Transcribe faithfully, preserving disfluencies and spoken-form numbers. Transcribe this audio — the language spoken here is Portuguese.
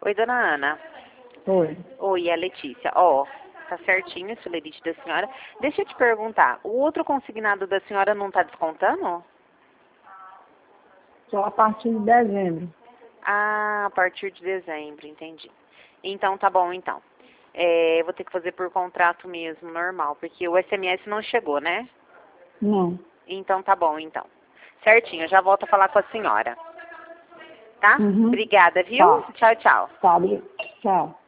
Oi, dona Ana. Oi. Oi, é a Letícia. Ó, tá certinho esse lerite da senhora. Deixa eu te perguntar, o outro consignado da senhora não tá descontando? Só a partir de dezembro. Ah, a partir de dezembro, entendi. Então tá bom, então. É, eu vou ter que fazer por contrato mesmo, normal, porque o S M S não chegou, né? Não. Então tá bom, então. Certinho, eu já volto a falar com a senhora. Tá? Uhum. Obrigada, viu? Tá. Tchau, tchau. Tá, tchau.